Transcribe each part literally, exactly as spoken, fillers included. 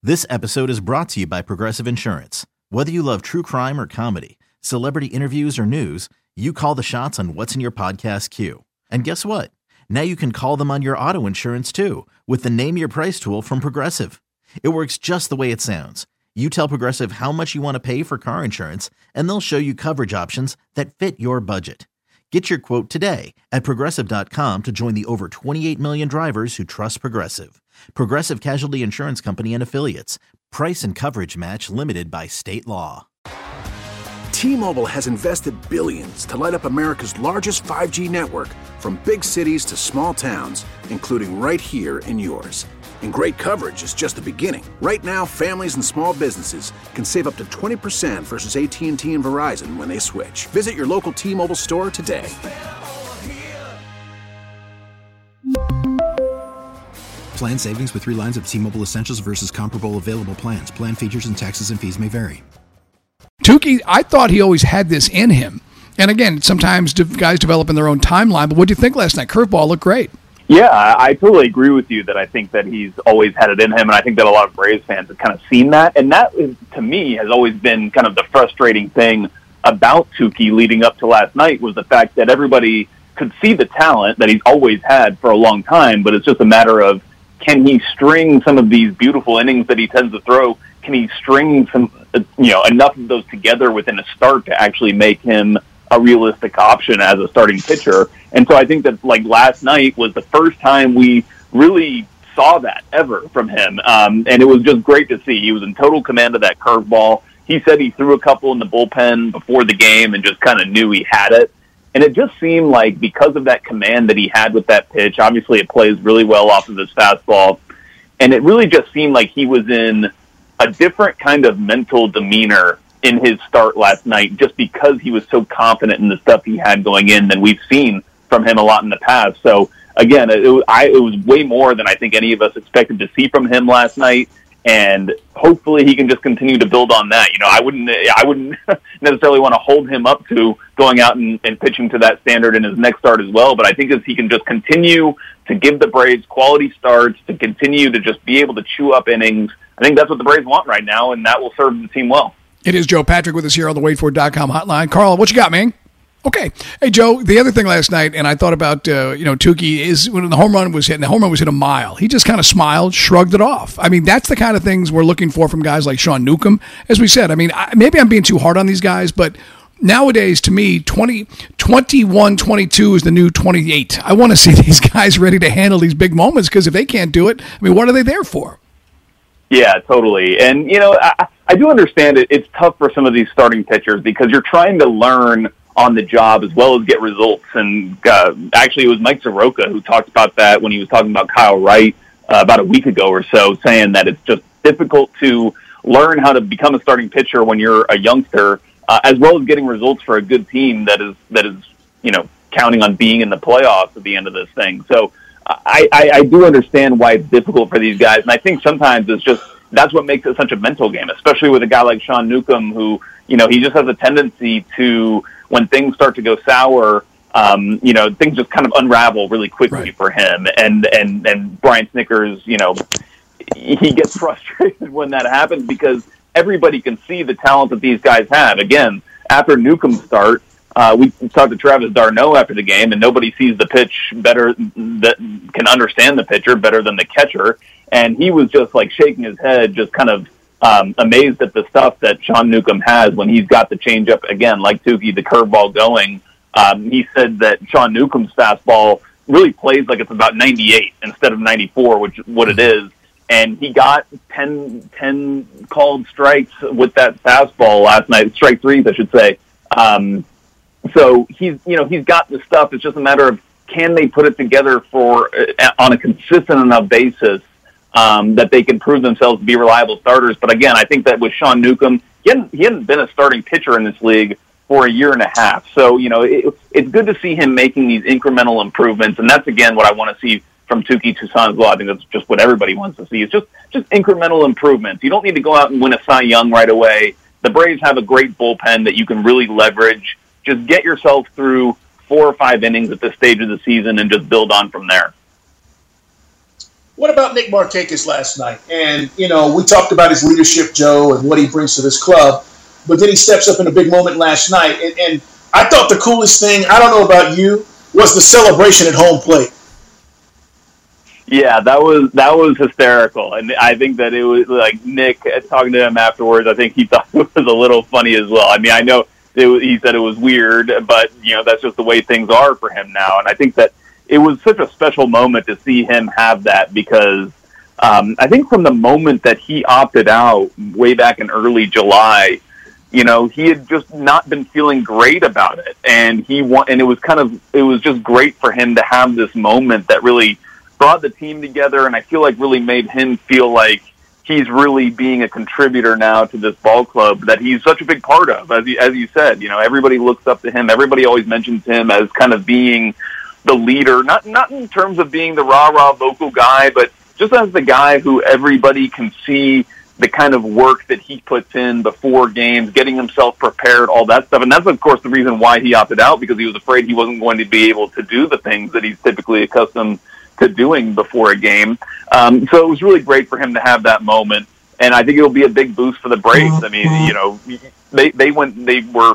This episode is brought to you by Progressive Insurance. Whether you love true crime or comedy, celebrity interviews or news, you call the shots on what's in your podcast queue. And guess what? Now you can call them on your auto insurance too with the Name Your Price tool from Progressive. It works just the way it sounds. You tell Progressive how much you want to pay for car insurance, and they'll show you coverage options that fit your budget. Get your quote today at Progressive dot com to join the over twenty-eight million drivers who trust Progressive. Progressive Casualty Insurance Company and Affiliates. Price and coverage match limited by state law. T-Mobile has invested billions to light up America's largest five G network, from big cities to small towns, including right here in yours. And great coverage is just the beginning. Right now, families and small businesses can save up to twenty percent versus A T and T and Verizon when they switch. Visit your local T-Mobile store today. Plan savings with three lines of T-Mobile Essentials versus comparable available plans. Plan features and taxes and fees may vary. Tukey, I thought he always had this in him. And again, sometimes guys develop in their own timeline. But what do you think last night? Curveball looked great. Yeah, I, I totally agree with you that I think that he's always had it in him, and I think that a lot of Braves fans have kind of seen that. And that, is, to me, has always been kind of the frustrating thing about Tukey leading up to last night, was the fact that everybody could see the talent that he's always had for a long time, but it's just a matter of, can he string some of these beautiful innings that he tends to throw? Can he string some, you know, enough of those together within a start to actually make him a realistic option as a starting pitcher? And so I think that, like, last night was the first time we really saw that ever from him. Um, and it was just great to see. He was in total command of that curveball. He said he threw a couple in the bullpen before the game and just kind of knew he had it. And it just seemed like, because of that command that he had with that pitch, obviously it plays really well off of his fastball. And it really just seemed like he was in a different kind of mental demeanor in his start last night, just because he was so confident in the stuff he had going in than we've seen from him a lot in the past. So again, it, it, I, it was way more than I think any of us expected to see from him last night. And hopefully he can just continue to build on that. You know, I wouldn't, I wouldn't necessarily want to hold him up to going out and, and pitching to that standard in his next start as well. But I think if he can just continue to give the Braves quality starts, to continue to just be able to chew up innings, I think that's what the Braves want right now, and that will serve the team well. It is Joe Patrick with us here on the wait for dot com hotline. Carl, what you got, man? Okay. Hey, Joe, the other thing last night, and I thought about, uh, you know, Tukey, is when the home run was hit, and the home run was hit a mile, he just kind of smiled, shrugged it off. I mean, that's the kind of things we're looking for from guys like Sean Newcomb. As we said, I mean, I, maybe I'm being too hard on these guys, but nowadays, to me, twenty, twenty-one, twenty-two is the new twenty-eight. I want to see these guys ready to handle these big moments, because if they can't do it, I mean, what are they there for? Yeah, totally. And, you know, I, I do understand it. It's tough for some of these starting pitchers because you're trying to learn on the job as well as get results. And uh, actually, it was Mike Soroka who talked about that when he was talking about Kyle Wright uh, about a week ago or so, saying that it's just difficult to learn how to become a starting pitcher when you're a youngster, uh, as well as getting results for a good team that is, that is, you know, counting on being in the playoffs at the end of this thing. So I, I, I do understand why it's difficult for these guys. And I think sometimes it's just, that's what makes it such a mental game, especially with a guy like Sean Newcomb, who, you know, he just has a tendency to, when things start to go sour, um, you know, things just kind of unravel really quickly right. for him. And, and, and Brian Snickers, you know, he gets frustrated when that happens because everybody can see the talent that these guys have. Again, after Newcomb's start, uh, we talked to Travis d'Arnaud after the game, and nobody sees the pitch better, that can understand the pitcher better than the catcher. And he was just like shaking his head, just kind of um, amazed at the stuff that Sean Newcomb has when he's got the changeup, again, like Tukey, the curveball going. Um, he said that Sean Newcomb's fastball really plays like it's about ninety-eight instead of ninety-four, which is what it is. And he got ten, ten called strikes with that fastball last night, strike threes, I should say. Um, so he's, you know, he's got the stuff. It's just a matter of, can they put it together for uh, on a consistent enough basis um, that they can prove themselves to be reliable starters. But again, I think that with Sean Newcomb, he hadn't, he hadn't been a starting pitcher in this league for a year and a half. So, you know, it, it's good to see him making these incremental improvements. And that's, again, what I want to see from Tukey Toussaint as well. I think that's just what everybody wants to see. It's just, just incremental improvements. You don't need to go out and win a Cy Young right away. The Braves have a great bullpen that you can really leverage. Just get yourself through four or five innings at this stage of the season and just build on from there. What about Nick Markakis last night? And, you know, we talked about his leadership, Joe, and what he brings to this club. But then he steps up in a big moment last night. And, and I thought the coolest thing, I don't know about you, was the celebration at home plate. Yeah, that was that was hysterical. And I think that it was like Nick, talking to him afterwards, I think he thought it was a little funny as well. I mean, I know it was, he said it was weird, but, you know, that's just the way things are for him now. And I think that it was such a special moment to see him have that because um, I think from the moment that he opted out way back in early July, you know, he had just not been feeling great about it. And he wa- and it was kind of, it was just great for him to have this moment that really brought the team together. And I feel like really made him feel like he's really being a contributor now to this ball club that he's such a big part of. As you, as you said, you know, everybody looks up to him. Everybody always mentions him as kind of being the leader, not not in terms of being the rah-rah vocal guy, but just as the guy who everybody can see the kind of work that he puts in before games, getting himself prepared, all that stuff. And that's, of course, the reason why he opted out, because he was afraid he wasn't going to be able to do the things that he's typically accustomed to doing before a game. Um, so it was really great for him to have that moment. And I think it'll be a big boost for the Braves. I mean, you know, they, they went, they were,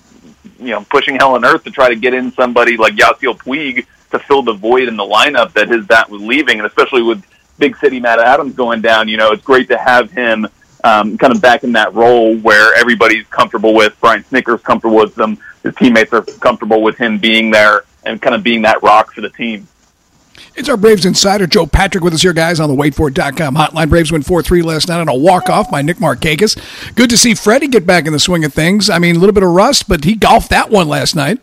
you know, pushing hell on earth to try to get in somebody like Yasiel Puig to fill the void in the lineup that his bat was leaving. And especially with Big City Matt Adams going down, you know, it's great to have him um, kind of back in that role where everybody's comfortable with. Brian Snitker's comfortable with them. His teammates are comfortable with him being there and kind of being that rock for the team. It's our Braves insider, Joe Patrick, with us here, guys, on the wait for it dot com hotline. Braves win four three last night on a walk-off by Nick Markakis. Good to see Freddie get back in the swing of things. I mean, a little bit of rust, but he golfed that one last night.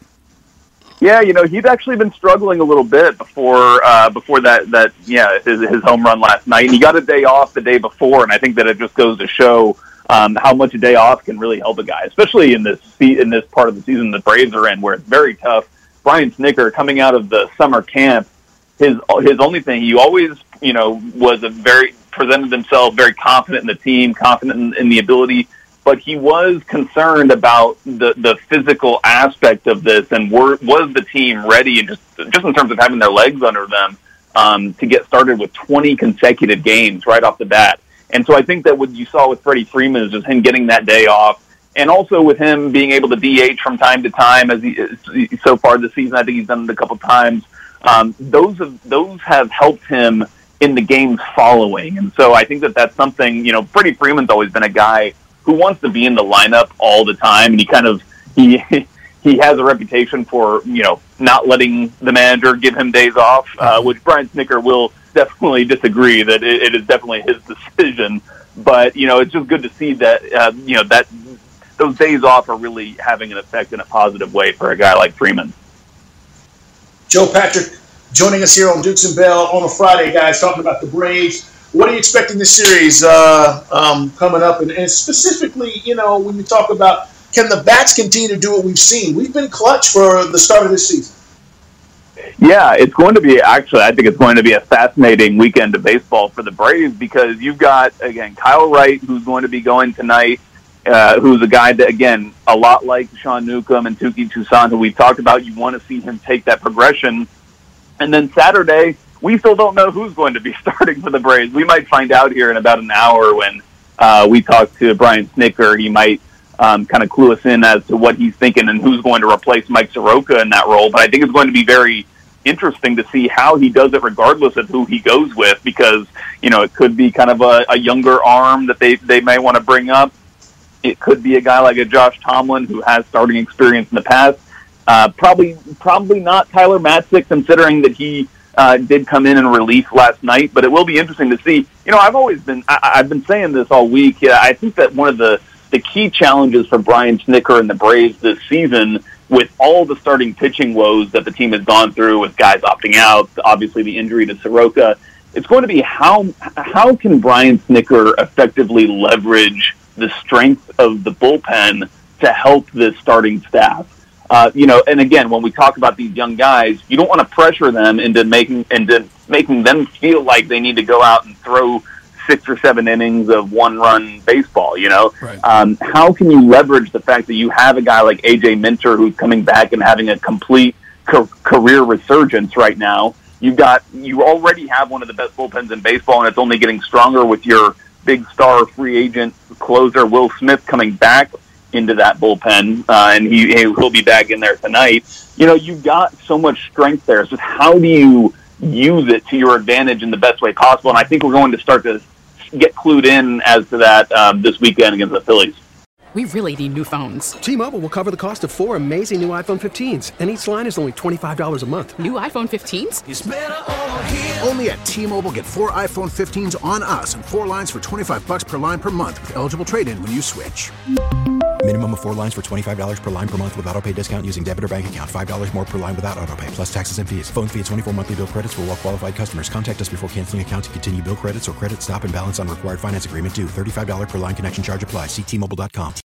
Yeah, you know, he'd actually been struggling a little bit before uh, before that, that yeah, his, his home run last night. And he got a day off the day before, and I think that it just goes to show um, how much a day off can really help a guy, especially in this in this part of the season the Braves are in, where it's very tough. Brian Snitker, coming out of the summer camp, his his only thing, he always, you know, was a very presented himself very confident in the team, confident in, in the ability, but he was concerned about the the physical aspect of this, and were, was the team ready, and just just in terms of having their legs under them um, to get started with twenty consecutive games right off the bat. And so I think that what you saw with Freddie Freeman is just him getting that day off, and also with him being able to D H from time to time, as he so far this season, I think he's done it a couple times. Um, those have, those have helped him in the games following. And so I think that that's something, you know, Freddie Freeman's always been a guy who wants to be in the lineup all the time. And he kind of, he, he has a reputation for, you know, not letting the manager give him days off, uh, which Brian Snitker will definitely disagree that it, it is definitely his decision. But, you know, it's just good to see that, uh, you know, that those days off are really having an effect in a positive way for a guy like Freeman. Joe Patrick joining us here on Dukes and Bell on a Friday, guys, talking about the Braves. What are you expecting this series uh, um, coming up? And, and specifically, you know, when you talk about can the bats continue to do what we've seen? We've been clutch for the start of this season. Yeah, it's going to be, actually, I think it's going to be a fascinating weekend of baseball for the Braves because you've got, again, Kyle Wright, who's going to be going tonight, uh, who's a guy that, again, a lot like Sean Newcomb and Touki Toussaint, who we talked about. You want to see him take that progression. And then Saturday, we still don't know who's going to be starting for the Braves. We might find out here in about an hour when uh, we talk to Brian Snitker. He might um, kind of clue us in as to what he's thinking and who's going to replace Mike Soroka in that role. But I think it's going to be very interesting to see how he does it regardless of who he goes with because, you know, it could be kind of a, a younger arm that they, they may want to bring up. It could be a guy like a Josh Tomlin who has starting experience in the past. Uh, probably probably not Tyler Matzik, considering that he uh, did come in in relief last night. But it will be interesting to see. You know, I've always been I, I've been saying this all week. Yeah, I think that one of the, the key challenges for Brian Snitker and the Braves this season, with all the starting pitching woes that the team has gone through, with guys opting out, obviously the injury to Soroka, it's going to be how how can Brian Snitker effectively leverage the strength of the bullpen to help this starting staff. Uh, you know, and again, when we talk about these young guys, you don't want to pressure them into making into making them feel like they need to go out and throw six or seven innings of one-run baseball. You know, right. um, how can you leverage the fact that you have a guy like A J Minter who's coming back and having a complete ca- career resurgence right now? You've got, you already have one of the best bullpens in baseball, and it's only getting stronger with your big star free agent closer, Will Smith, coming back into that bullpen, uh, and he, he'll be back in there tonight. You know, you've got so much strength there. So how do you use it to your advantage in the best way possible? And I think we're going to start to get clued in as to that um, this weekend against the Phillies. We really need new phones. T-Mobile will cover the cost of four amazing new iPhone fifteens, and each line is only twenty-five dollars a month. New iPhone fifteens? It's better over here. Only at T-Mobile, get four iPhone fifteens on us and four lines for twenty-five dollars per line per month with eligible trade-in when you switch. Minimum of four lines for twenty-five dollars per line per month with auto pay discount using debit or bank account. five dollars more per line without auto pay, plus taxes and fees. Phone fee at twenty-four monthly bill credits for well-qualified customers. Contact us before canceling account to continue bill credits or credit stop and balance on required finance agreement due. thirty-five dollars per line connection charge applies. See T Mobile dot com.